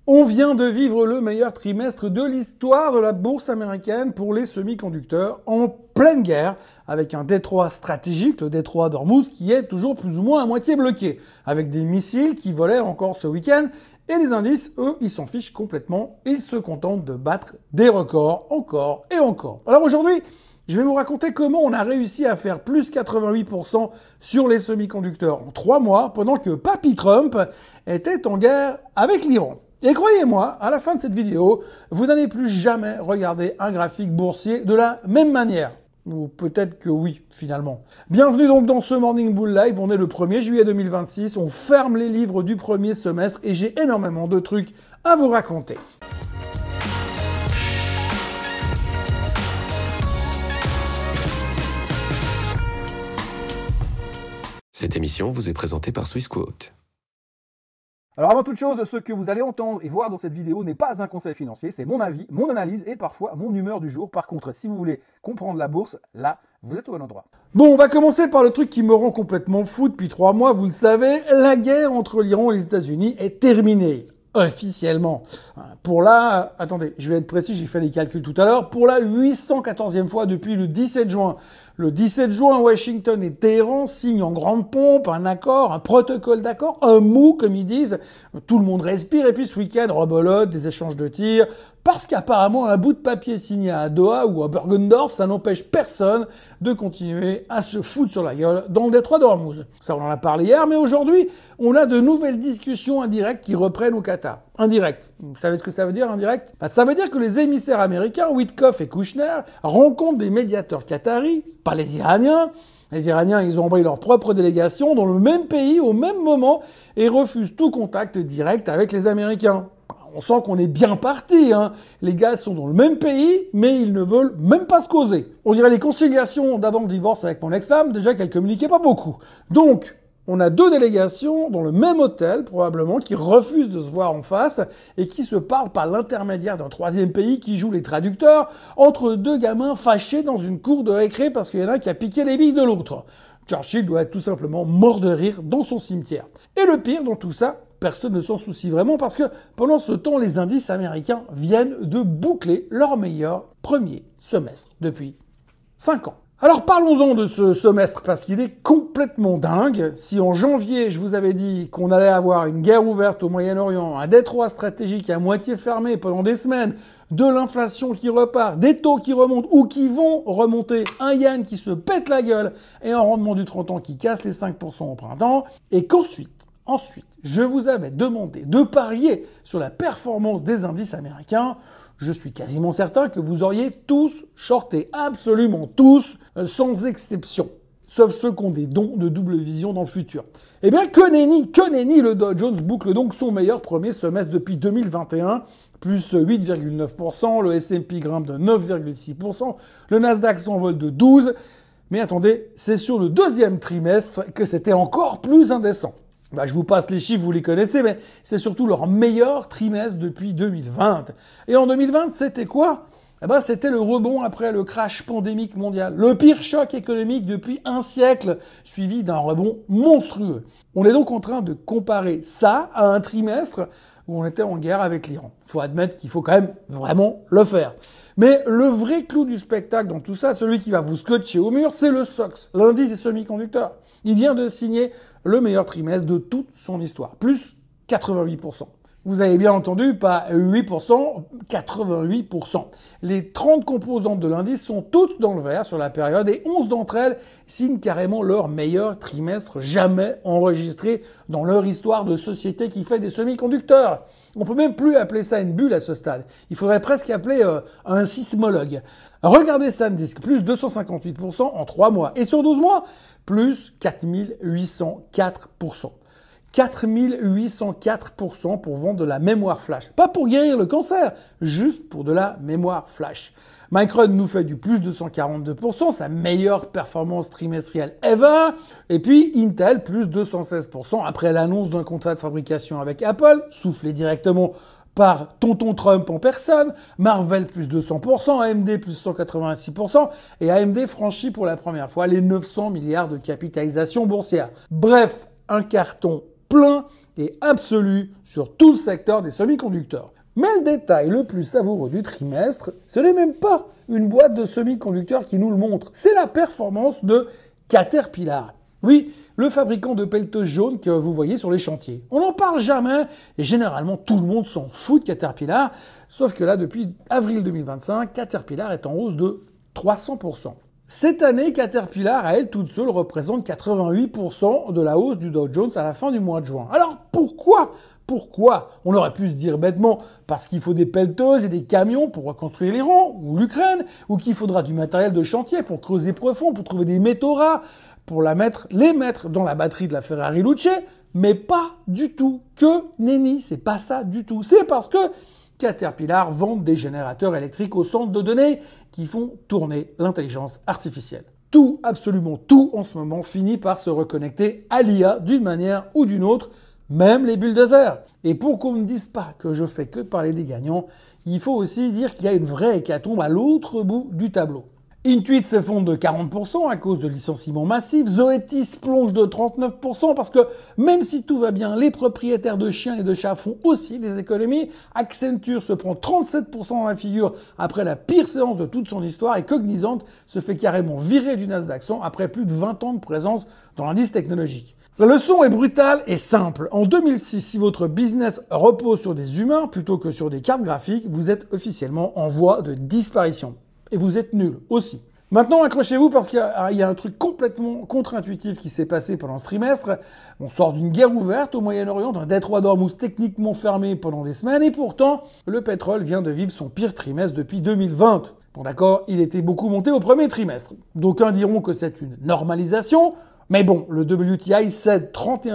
On vient de vivre le meilleur trimestre de l'histoire de la bourse américaine pour les semi-conducteurs en pleine guerre, avec un détroit stratégique, le détroit d'Ormuz, qui est toujours plus ou moins à moitié bloqué, avec des missiles qui volaient encore ce week-end, et les indices, eux, ils s'en fichent complètement, ils se contentent de battre des records encore et encore. Alors aujourd'hui, je vais vous raconter comment on a réussi à faire plus 88% sur les semi-conducteurs en 3 mois, pendant que Papy Trump était en guerre avec l'Iran. Et croyez-moi, à la fin de cette vidéo, vous n'allez plus jamais regarder un graphique boursier de la même manière. Ou peut-être que oui, finalement. Bienvenue donc dans ce Morning Bull Live, on est le 1er juillet 2026, on ferme les livres du premier semestre et j'ai énormément de trucs à vous raconter. Cette émission vous est présentée par Swissquote. Alors avant toute chose, ce que vous allez entendre et voir dans cette vidéo n'est pas un conseil financier, c'est mon avis, mon analyse et parfois mon humeur du jour. Par contre, si vous voulez comprendre la bourse, là, vous êtes au bon endroit. Bon, on va commencer par le truc qui me rend complètement fou depuis 3 mois, vous le savez, la guerre entre l'Iran et les États-Unis est terminée. Officiellement. Pour la... Attendez, je vais être précis, j'ai fait les calculs tout à l'heure. Pour la 814e fois depuis le 17 juin. Le 17 juin, Washington et Téhéran signent en grande pompe un accord, un protocole d'accord, un mou, comme ils disent. Tout le monde respire et puis ce week-end, rebelote, des échanges de tirs. Parce qu'apparemment, un bout de papier signé à Doha ou à Bergendorf, ça n'empêche personne de continuer à se foutre sur la gueule dans le détroit d'Ormuz. Ça, on en a parlé hier, mais aujourd'hui, on a de nouvelles discussions indirectes qui reprennent au Qatar. Indirect. Vous savez ce que ça veut dire, indirect? Ça veut dire que les émissaires américains, Witkoff et Kushner, rencontrent des médiateurs qataris, pas les Iraniens. Les Iraniens, ils ont envoyé leur propre délégation dans le même pays au même moment et refusent tout contact direct avec les Américains. On sent qu'on est bien parti, hein. Les gars sont dans le même pays, mais ils ne veulent même pas se causer. On dirait les conciliations d'avant le divorce avec mon ex-femme, déjà qu'elles communiquaient pas beaucoup. Donc, on a 2 délégations dans le même hôtel, probablement, qui refusent de se voir en face et qui se parlent par l'intermédiaire d'un 3e pays qui joue les traducteurs entre 2 gamins fâchés dans une cour de récré parce qu'il y en a un qui a piqué les billes de l'autre. Churchill doit être tout simplement mort de rire dans son cimetière. Et le pire dans tout ça, personne ne s'en soucie vraiment parce que pendant ce temps, les indices américains viennent de boucler leur meilleur premier semestre depuis 5 ans. Alors parlons-en de ce semestre parce qu'il est complètement dingue. Si en janvier, je vous avais dit qu'on allait avoir une guerre ouverte au Moyen-Orient, un détroit stratégique à moitié fermé pendant des semaines, de l'inflation qui repart, des taux qui remontent ou qui vont remonter, un yen qui se pète la gueule et un rendement du 30 ans qui casse les 5% au printemps, et qu'ensuite, je vous avais demandé de parier sur la performance des indices américains. Je suis quasiment certain que vous auriez tous shorté, absolument tous, sans exception. Sauf ceux qui ont des dons de double vision dans le futur. Eh bien, que nenni, le Dow Jones boucle donc son meilleur premier semestre depuis 2021, plus 8,9%, le S&P grimpe de 9,6%, le Nasdaq s'envole de 12%, mais attendez, c'est sur le 2e trimestre que c'était encore plus indécent. Je vous passe les chiffres, vous les connaissez, mais c'est surtout leur meilleur trimestre depuis 2020. Et en 2020, c'était quoi? C'était le rebond après le crash pandémique mondial. Le pire choc économique depuis un siècle, suivi d'un rebond monstrueux. On est donc en train de comparer ça à un trimestre où on était en guerre avec l'Iran. Faut admettre qu'il faut quand même vraiment le faire. Mais le vrai clou du spectacle dans tout ça, celui qui va vous scotcher au mur, c'est le SOX, l'indice des semi-conducteurs. Il vient de signer le meilleur trimestre de toute son histoire, plus 88%. Vous avez bien entendu, pas 8%, 88%. Les 30 composantes de l'indice sont toutes dans le vert sur la période et 11 d'entre elles signent carrément leur meilleur trimestre jamais enregistré dans leur histoire de société qui fait des semi-conducteurs. On peut même plus appeler ça une bulle à ce stade. Il faudrait presque appeler un sismologue. Regardez SanDisk, plus 258% en 3 mois. Et sur 12 mois, plus 4804%. 4804% pour vendre de la mémoire flash. Pas pour guérir le cancer, juste pour de la mémoire flash. Micron nous fait du plus 242%, sa meilleure performance trimestrielle ever. Et puis Intel, plus 216% après l'annonce d'un contrat de fabrication avec Apple, soufflé directement par Tonton Trump en personne, Marvell plus 200%, AMD plus 186%, et AMD franchit pour la première fois les 900 milliards de capitalisation boursière. Bref, un carton plein et absolue sur tout le secteur des semi-conducteurs. Mais le détail le plus savoureux du trimestre, ce n'est même pas une boîte de semi-conducteurs qui nous le montre, c'est la performance de Caterpillar. Oui, le fabricant de pelleteuses jaunes que vous voyez sur les chantiers. On n'en parle jamais et généralement tout le monde s'en fout de Caterpillar, sauf que là, depuis avril 2025, Caterpillar est en hausse de 300%. Cette année, Caterpillar, à elle toute seule, représente 88% de la hausse du Dow Jones à la fin du mois de juin. Alors pourquoi ? On aurait pu se dire bêtement parce qu'il faut des pelleteuses et des camions pour reconstruire l'Iran ou l'Ukraine, ou qu'il faudra du matériel de chantier pour creuser profond, pour trouver des métaux rares, pour les mettre dans la batterie de la Ferrari Luce, mais pas du tout. Que nenni, c'est pas ça du tout. C'est parce que Caterpillar vend des générateurs électriques au centre de données qui font tourner l'intelligence artificielle. Tout, absolument tout, en ce moment, finit par se reconnecter à l'IA d'une manière ou d'une autre, même les bulldozers. Et pour qu'on ne dise pas que je fais que parler des gagnants, il faut aussi dire qu'il y a une vraie hécatombe à l'autre bout du tableau. Intuit s'effondre de 40% à cause de licenciements massifs, Zoetis plonge de 39% parce que même si tout va bien, les propriétaires de chiens et de chats font aussi des économies, Accenture se prend 37% dans la figure après la pire séance de toute son histoire et Cognizant se fait carrément virer du Nasdaq 100 après plus de 20 ans de présence dans l'indice technologique. La leçon est brutale et simple. En 2006, si votre business repose sur des humains plutôt que sur des cartes graphiques, vous êtes officiellement en voie de disparition. Et vous êtes nul aussi. Maintenant, accrochez-vous parce qu'il y a un truc complètement contre-intuitif qui s'est passé pendant ce trimestre. On sort d'une guerre ouverte au Moyen-Orient, d'un détroit d'Ormuz techniquement fermé pendant des semaines, et pourtant, le pétrole vient de vivre son pire trimestre depuis 2020. Bon d'accord, il était beaucoup monté au premier trimestre. D'aucuns diront que c'est une normalisation, mais bon, le WTI cède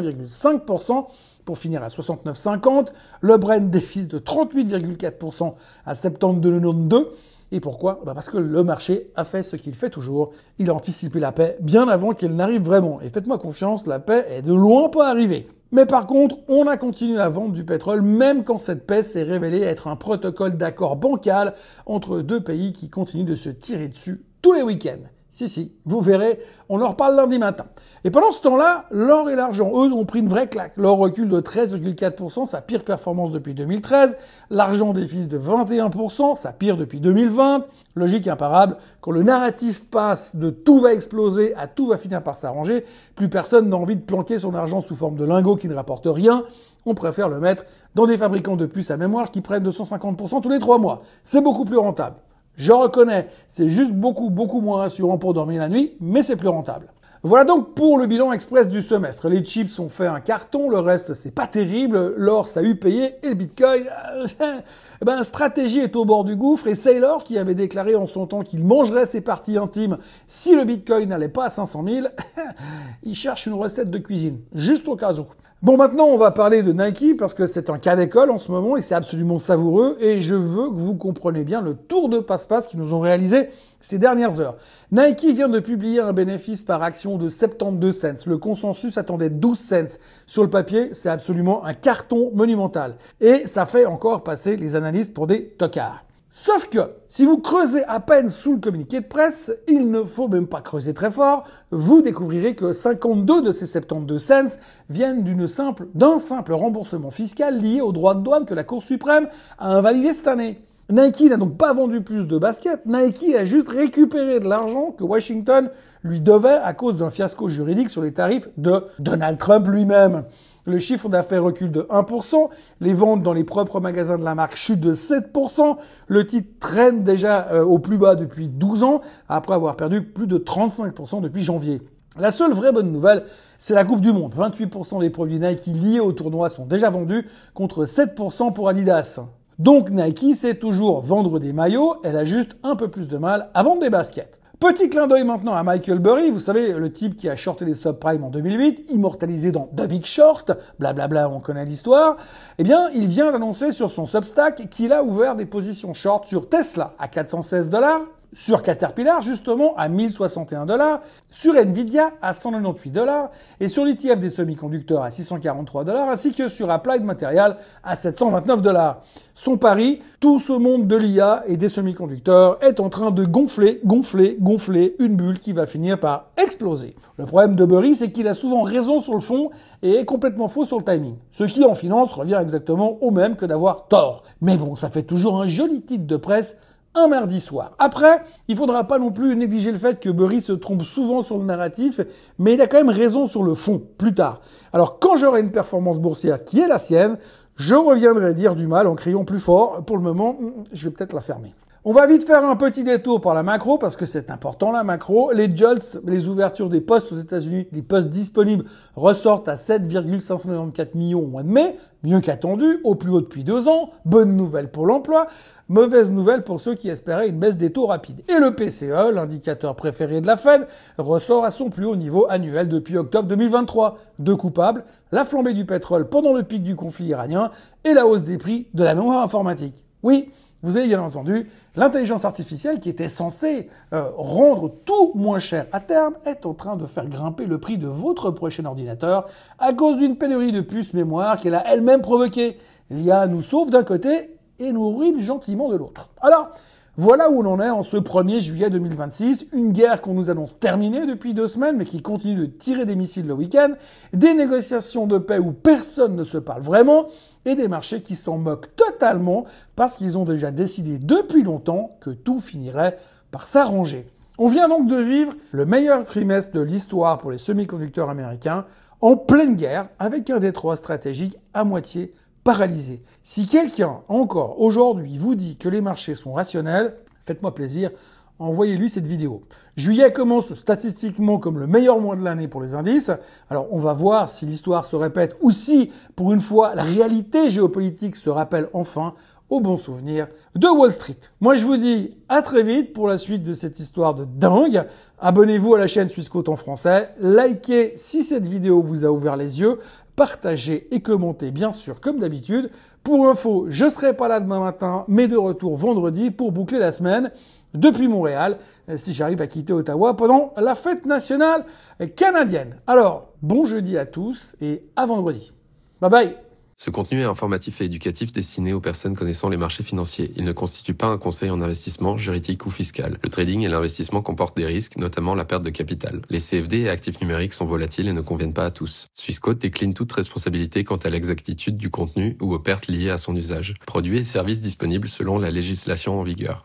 31,5% pour finir à 69,50. Le Brent dévisse de 38,4% à septembre 2092. Et pourquoi ? Parce que le marché a fait ce qu'il fait toujours. Il a anticipé la paix bien avant qu'elle n'arrive vraiment. Et faites-moi confiance, la paix est de loin pas arrivée. Mais par contre, on a continué à vendre du pétrole même quand cette paix s'est révélée être un protocole d'accord bancal entre deux pays qui continuent de se tirer dessus tous les week-ends. Si, vous verrez, on en reparle lundi matin. Et pendant ce temps-là, l'or et l'argent, eux, ont pris une vraie claque. L'or recule de 13,4%, sa pire performance depuis 2013. L'argent dévisse de 21%, sa pire depuis 2020. Logique imparable, quand le narratif passe de tout va exploser à tout va finir par s'arranger, plus personne n'a envie de planquer son argent sous forme de lingots qui ne rapportent rien. On préfère le mettre dans des fabricants de puces à mémoire qui prennent 250% tous les 3 mois. C'est beaucoup plus rentable. Je reconnais, c'est juste beaucoup moins rassurant pour dormir la nuit, mais c'est plus rentable. Voilà donc pour le bilan express du semestre. Les chips ont fait un carton, le reste c'est pas terrible, l'or ça a eu payé et le bitcoin, stratégie est au bord du gouffre et Saylor qui avait déclaré en son temps qu'il mangerait ses parties intimes si le bitcoin n'allait pas à 500 000, il cherche une recette de cuisine, juste au cas où. Bon, maintenant, on va parler de Nike parce que c'est un cas d'école en ce moment et c'est absolument savoureux et je veux que vous compreniez bien le tour de passe-passe qu'ils nous ont réalisé ces dernières heures. Nike vient de publier un bénéfice par action de 72 cents. Le consensus attendait 12 cents. Sur le papier, c'est absolument un carton monumental. Et ça fait encore passer les analystes pour des tocards. Sauf que, si vous creusez à peine sous le communiqué de presse, il ne faut même pas creuser très fort, vous découvrirez que 52 de ces 72 cents viennent d'un simple remboursement fiscal lié aux droits de douane que la Cour suprême a invalidé cette année. Nike n'a donc pas vendu plus de baskets, Nike a juste récupéré de l'argent que Washington lui devait à cause d'un fiasco juridique sur les tarifs de Donald Trump lui-même. Le chiffre d'affaires recule de 1%, les ventes dans les propres magasins de la marque chutent de 7%, le titre traîne déjà au plus bas depuis 12 ans, après avoir perdu plus de 35% depuis janvier. La seule vraie bonne nouvelle, c'est la Coupe du Monde. 28% des produits Nike liés au tournoi sont déjà vendus, contre 7% pour Adidas. Donc Nike sait toujours vendre des maillots, elle a juste un peu plus de mal à vendre des baskets. Petit clin d'œil maintenant à Michael Burry, vous savez, le type qui a shorté les subprimes en 2008, immortalisé dans The Big Short, blablabla, on connaît l'histoire. Eh bien, il vient d'annoncer sur son Substack qu'il a ouvert des positions short sur Tesla à $416, sur Caterpillar justement à 1061 $, sur Nvidia à 198 $, et sur l'ETF des semi-conducteurs à 643 $, ainsi que sur Applied Materials à 729 $. Son pari, tout ce monde de l'IA et des semi-conducteurs est en train de gonfler une bulle qui va finir par exploser. Le problème de Burry, c'est qu'il a souvent raison sur le fond et est complètement faux sur le timing. Ce qui, en finance, revient exactement au même que d'avoir tort. Mais bon, ça fait toujours un joli titre de presse un mardi soir. Après, il faudra pas non plus négliger le fait que Burry se trompe souvent sur le narratif, mais il a quand même raison sur le fond, plus tard. Alors, quand j'aurai une performance boursière qui est la sienne, je reviendrai dire du mal en criant plus fort. Pour le moment, je vais peut-être la fermer. On va vite faire un petit détour par la macro, parce que c'est important la macro. Les JOLTS, les ouvertures des postes aux États-Unis, des postes disponibles, ressortent à 7,594 millions au mois de mai, mieux qu'attendu, au plus haut depuis 2 ans. Bonne nouvelle pour l'emploi, mauvaise nouvelle pour ceux qui espéraient une baisse des taux rapide. Et le PCE, l'indicateur préféré de la Fed, ressort à son plus haut niveau annuel depuis octobre 2023. Deux coupables, la flambée du pétrole pendant le pic du conflit iranien et la hausse des prix de la mémoire informatique. Oui, vous avez bien entendu, l'intelligence artificielle qui était censée rendre tout moins cher à terme est en train de faire grimper le prix de votre prochain ordinateur à cause d'une pénurie de puces mémoire qu'elle a elle-même provoquée. L'IA nous sauve d'un côté et nous ruine gentiment de l'autre. Alors, voilà où l'on est en ce 1er juillet 2026, une guerre qu'on nous annonce terminée depuis 2 semaines, mais qui continue de tirer des missiles le week-end, des négociations de paix où personne ne se parle vraiment, et des marchés qui s'en moquent totalement parce qu'ils ont déjà décidé depuis longtemps que tout finirait par s'arranger. On vient donc de vivre le meilleur trimestre de l'histoire pour les semi-conducteurs américains, en pleine guerre, avec un détroit stratégique à moitié paralysé. Si quelqu'un, encore aujourd'hui, vous dit que les marchés sont rationnels, faites-moi plaisir, envoyez-lui cette vidéo. Juillet commence statistiquement comme le meilleur mois de l'année pour les indices. Alors on va voir si l'histoire se répète ou si, pour une fois, la réalité géopolitique se rappelle enfin au bon souvenir de Wall Street. Moi je vous dis à très vite pour la suite de cette histoire de dingue. Abonnez-vous à la chaîne Swissquote en français, likez si cette vidéo vous a ouvert les yeux, partagez et commentez bien sûr comme d'habitude. Pour info, je ne serai pas là demain matin, mais de retour vendredi pour boucler la semaine depuis Montréal, si j'arrive à quitter Ottawa pendant la fête nationale canadienne. Alors, bon jeudi à tous et à vendredi. Bye bye. Ce contenu est informatif et éducatif destiné aux personnes connaissant les marchés financiers. Il ne constitue pas un conseil en investissement, juridique ou fiscal. Le trading et l'investissement comportent des risques, notamment la perte de capital. Les CFD et actifs numériques sont volatiles et ne conviennent pas à tous. Swissquote décline toute responsabilité quant à l'exactitude du contenu ou aux pertes liées à son usage. Produits et services disponibles selon la législation en vigueur.